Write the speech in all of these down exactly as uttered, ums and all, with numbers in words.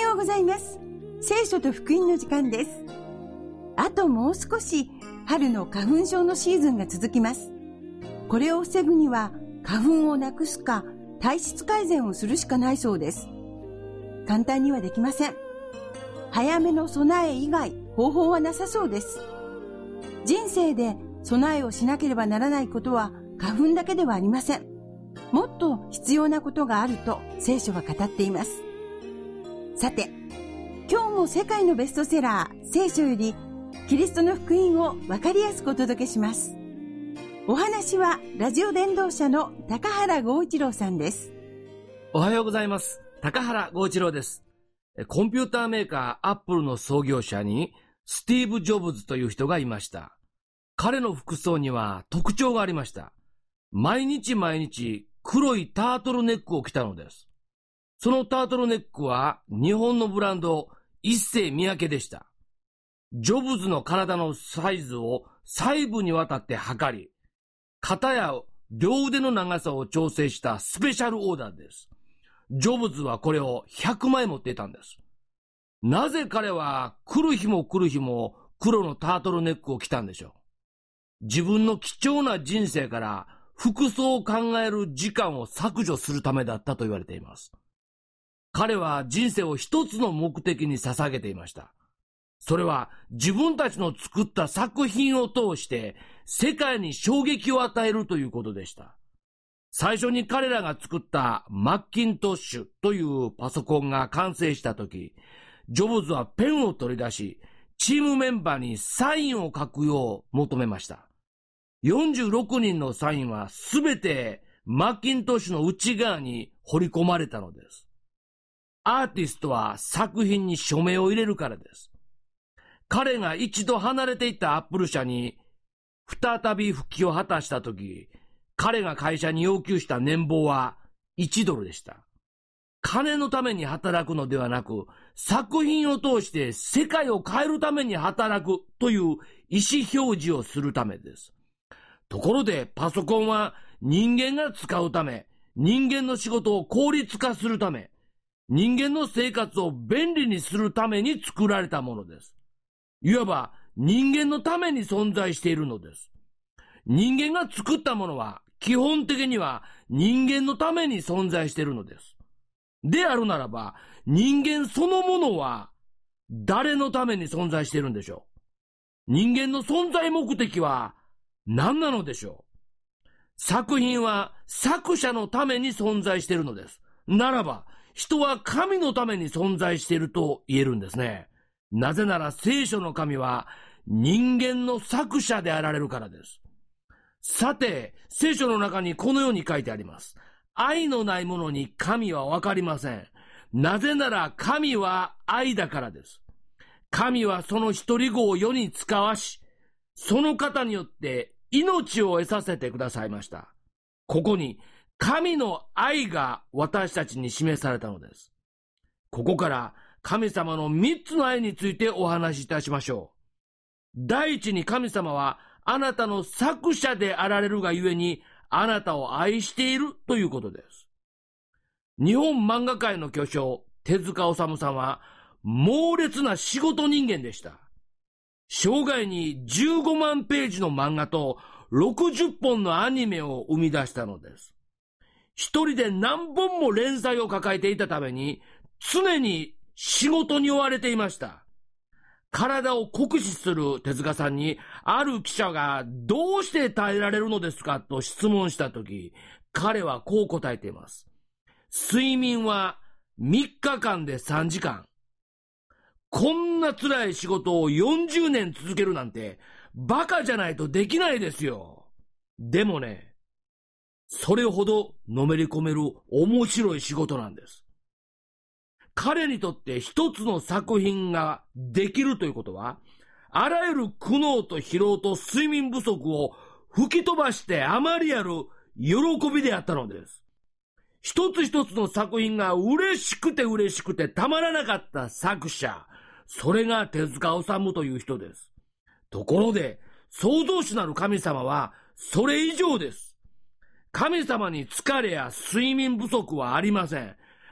ようございます。聖書と福音の時間です。あともう少し春の花粉症のシーズンが続きます。これを防ぐには花粉をなくすか体質改善をするしかないそうです。簡単にはできません。早めの備え以外方法はなさそうです。人生で備えをしなければならないことは花粉だけではありません。もっと必要なことがあると聖書は語っています。さて、今日も世界のベストセラー聖書よりキリストの福音を分かりやすくお届けします。お話はラジオ伝道者の高原剛一郎さんです。 おはようございます。高原剛一郎です。コンピューターメーカーアップルの創業者にスティーブ・ジョブズという人がいました。彼の服装には特徴がありました。毎日毎日黒いタートルネックを着たのです。そのタートルネックは日本のブランド一世三宅でした。ジョブズの体のサイズを細部にわたって測り、肩や両腕の長さを調整したスペシャルオーダーです。ジョブズはこれをひゃくまい持っていたんです。なぜ彼は来る日も来る日も黒のタートルネックを着たんでしょう。自分の貴重な人生から服装を考える時間を削除するためだったと言われています。彼は人生を一つの目的に捧げていました。それは自分たちの作った作品を通して世界に衝撃を与えるということでした。最初に彼らが作ったマッキントッシュというパソコンが完成したとき、ジョブズはペンを取り出し、チームメンバーにサインを書くよう求めました。よんじゅうろくにんのサインはすべてマッキントッシュの内側に彫り込まれたのです。アーティストは作品に署名を入れるからです。彼が一度離れていったアップル社に再び復帰を果たしたとき、彼が会社に要求した年俸はいちドルでした。金のために働くのではなく、作品を通して世界を変えるために働くという意思表示をするためです。ところでパソコンは人間が使うため、人間の仕事を効率化するため、人間の生活を便利にするために作られたものです。いわば人間のために存在しているのです。人間が作ったものは基本的には人間のために存在しているのです。であるならば、人間そのものは誰のために存在しているんでしょう。人間の存在目的は何なのでしょう。作品は作者のために存在しているのです。ならば、人は神のために存在していると言えるんですね。なぜなら聖書の神は人間の作者であられるからです。さて、聖書の中にこのように書いてあります。愛のないものに神はわかりません。なぜなら神は愛だからです。神はその一人子を世に使わし、その方によって命を得させてくださいました。ここに神の愛が私たちに示されたのです。ここから神様の三つの愛についてお話しいたしましょう。第一に、神様はあなたの作者であられるがゆえにあなたを愛しているということです。日本漫画界の巨匠手塚治虫さんは猛烈な仕事人間でした。生涯にじゅうごまんページの漫画とろくじゅっぽんのアニメを生み出したのです。一人で何本も連載を抱えていたために常に仕事に追われていました。体を酷使する手塚さんにある記者がどうして耐えられるのですかと質問したとき、彼はこう答えています。睡眠はみっかかんでさんじかん。こんな辛い仕事をよんじゅうねん続けるなんてバカじゃないとできないですよ。でもね、それほどのめり込める面白い仕事なんです。彼にとって一つの作品ができるということは、あらゆる苦悩と疲労と睡眠不足を吹き飛ばしてあまりある喜びであったのです。一つ一つの作品が嬉しくて嬉しくてたまらなかった作者、それが手塚治虫という人です。ところで、創造主なる神様はそれ以上です。神様に疲れや睡眠不足はありません。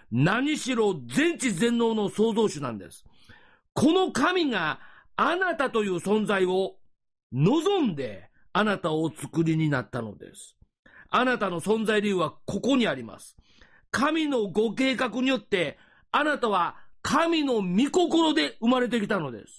何しろ全知全能の創造主なんです。この神があなたという存在を望んであなたをお作りになったのです。あなたの存在理由はここにあります。神のご計画によってあなたは神の御心で生まれてきたのです。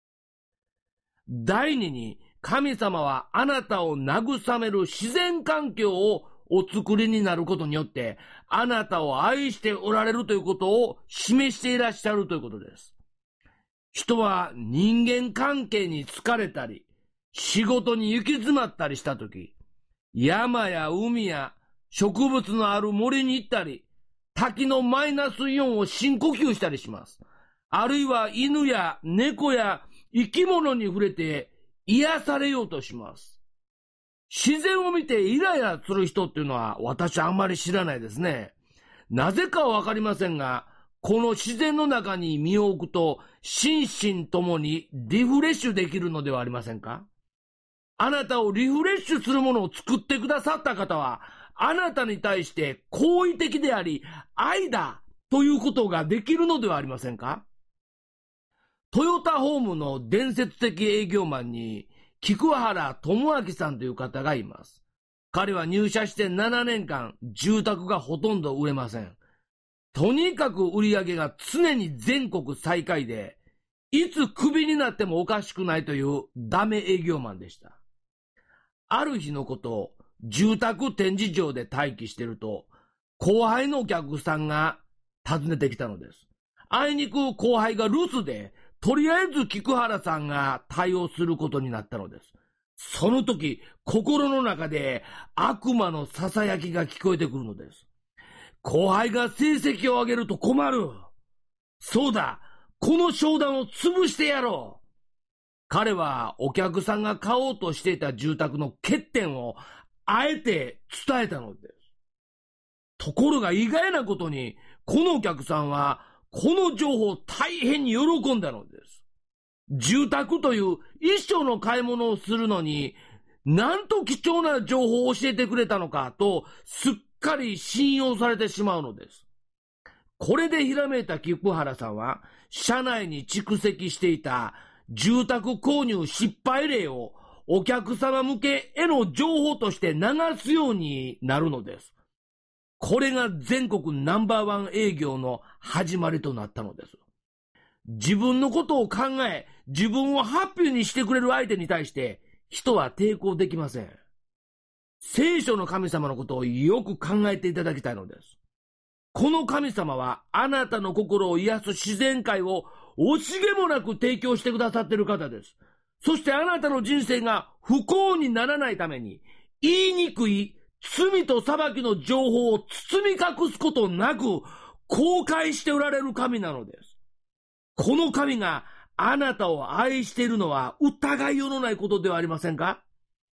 第二に、神様はあなたを慰める自然環境をお作りになることによって、あなたを愛しておられるということを示していらっしゃるということです。人は人間関係に疲れたり、仕事に行き詰まったりしたとき、山や海や植物のある森に行ったり、滝のマイナスイオンを深呼吸したりします。あるいは犬や猫や生き物に触れて癒されようとします。自然を見てイライラする人っていうのは私はあんまり知らないですね。なぜかはわかりませんが、この自然の中に身を置くと心身ともにリフレッシュできるのではありませんか？あなたをリフレッシュするものを作ってくださった方は、あなたに対して好意的であり愛だということができるのではありませんか？トヨタホームの伝説的営業マンに菊原智明さんという方がいます。彼は入社してななねんかん住宅がほとんど売れません。とにかく売り上げが常に全国最下位で、いつクビになってもおかしくないというダメ営業マンでした。ある日のこと、住宅展示場で待機していると、後輩のお客さんが訪ねてきたのです。あいにく後輩が留守で、とりあえず菊原さんが対応することになったのです。その時、心の中で悪魔の囁きが聞こえてくるのです。後輩が成績を上げると困る。そうだ、この商談を潰してやろう。彼はお客さんが買おうとしていた住宅の欠点をあえて伝えたのです。ところが意外なことに、このお客さんはこの情報を大変に喜んだのです。住宅という一生の買い物をするのに、なんと貴重な情報を教えてくれたのかと、すっかり信用されてしまうのです。これでひらめいた菊原さんは、社内に蓄積していた住宅購入失敗例をお客様向けへの情報として流すようになるのです。これが全国ナンバーワン営業の始まりとなったのです。自分のことを考え、自分をハッピーにしてくれる相手に対して人は抵抗できません。聖書の神様のことをよく考えていただきたいのです。この神様はあなたの心を癒す自然界を惜しげもなく提供してくださっている方です。そしてあなたの人生が不幸にならないために、言いにくい罪と裁きの情報を包み隠すことなく公開しておられる神なのです。この神があなたを愛しているのは疑いようのないことではありませんか？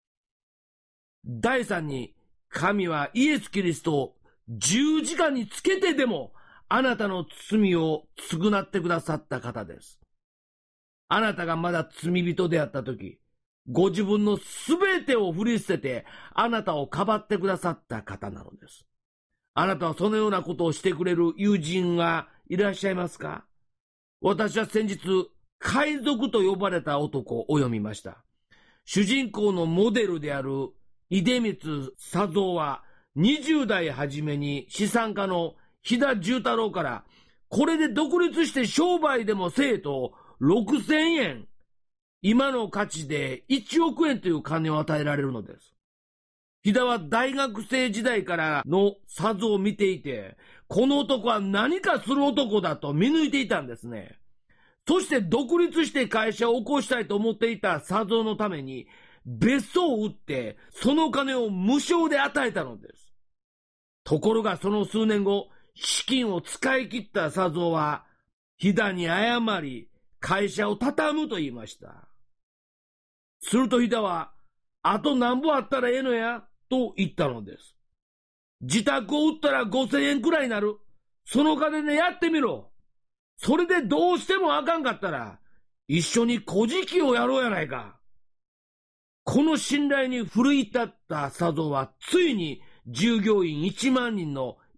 第三に、神はイエス・キリストを十字架につけてでもあなたの罪を償ってくださった方です。あなたがまだ罪人であったとき、ご自分のすべてを振り捨ててあなたをかばってくださった方なのです。あなたはそのようなことをしてくれる友人がいらっしゃいますか？私は先日、海賊と呼ばれた男を読みました。主人公のモデルである出光佐三はにじゅう代初めに資産家の飛田重太郎から、これで独立して商売でもせえとろくせんえん、今の価値でいちおくえんという金を与えられるのです。飛田は大学生時代からの佐三を見ていて、この男は何かする男だと見抜いていたんですね。そして独立して会社を起こしたいと思っていた佐三のために別荘を売ってその金を無償で与えたのです。ところがその数年後、資金を使い切った佐三は飛田に謝り会社を畳むと言いました。すると飛田は、あと何本あったらええのやと言ったのです。自宅を売ったらごせんえんくらいになる。その金でやってみろ。それでどうしてもあかんかったら、一緒に小じをやろうやないか。この信頼に奮い立った佐三は、ついに従業員いちまんにんの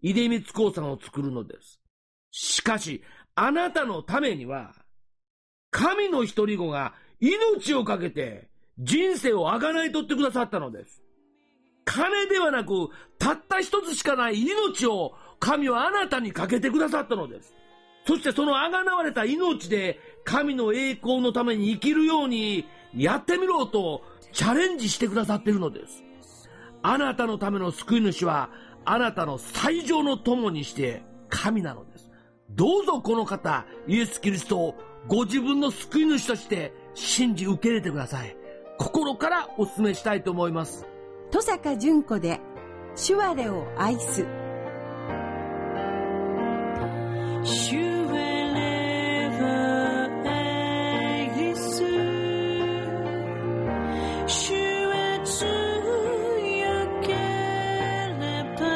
出光興産を作るのです。しかし、あなたのためには、神の一人子が命をかけて人生をあがない取ってくださったのです。金ではなく、たった一つしかない命を神はあなたにかけてくださったのです。そしてそのあがなわれた命で神の栄光のために生きるようにやってみろとチャレンジしてくださっているのです。あなたのための救い主はあなたの最上の友にして神なのです。どうぞこの方、イエス・キリストをご自分の救い主として信じ受け入れてください。心からお勧めしたいと思います。 登坂淳子で主我を愛す。 主我愛す。主は強ければ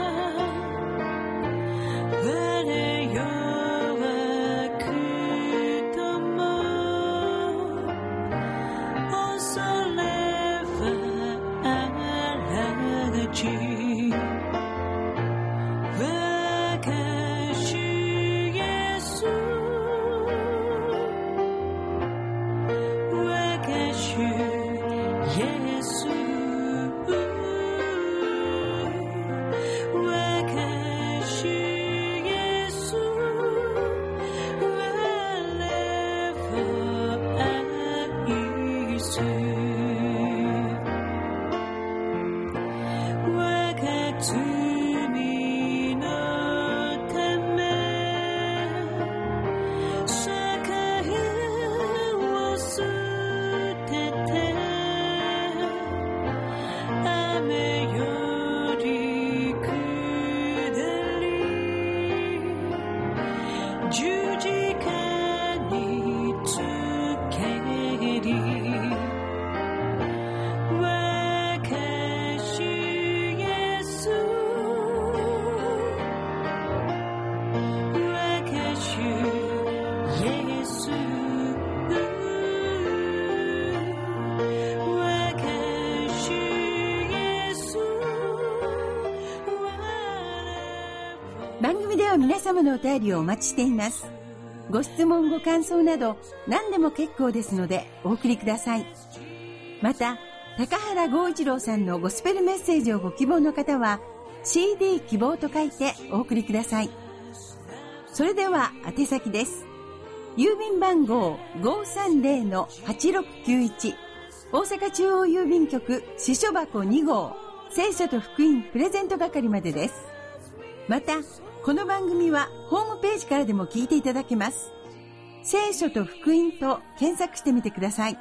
我弱くとも恐れはあらじ。 番組では皆様のお便りをお待ちしています。ご質問ご感想など何でも結構ですのでお送りください。また高原剛一郎さんのゴスペルメッセージをご希望の方は シーディー 希望と書いてお送りください。それでは宛先です。郵便番号 ごーさんぜろのはちろくきゅういち 大阪中央郵便局支所箱に号聖書と福音プレゼント係までです。またこの番組はホームページからでも聞いていただけます。聖書と福音と検索してみてください。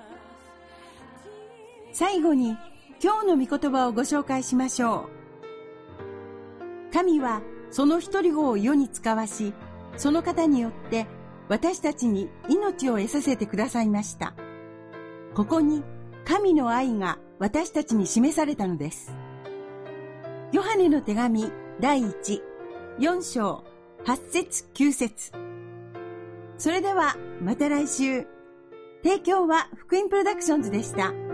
最後に今日の御言葉をご紹介しましょう。神はその一人子を世に使わし、その方によって私たちに命を得させてくださいました。ここに神の愛が私たちに示されたのです。ヨハネの手紙第一よん章はち節きゅう節。それではまた来週。提供は福音プロダクションズでした。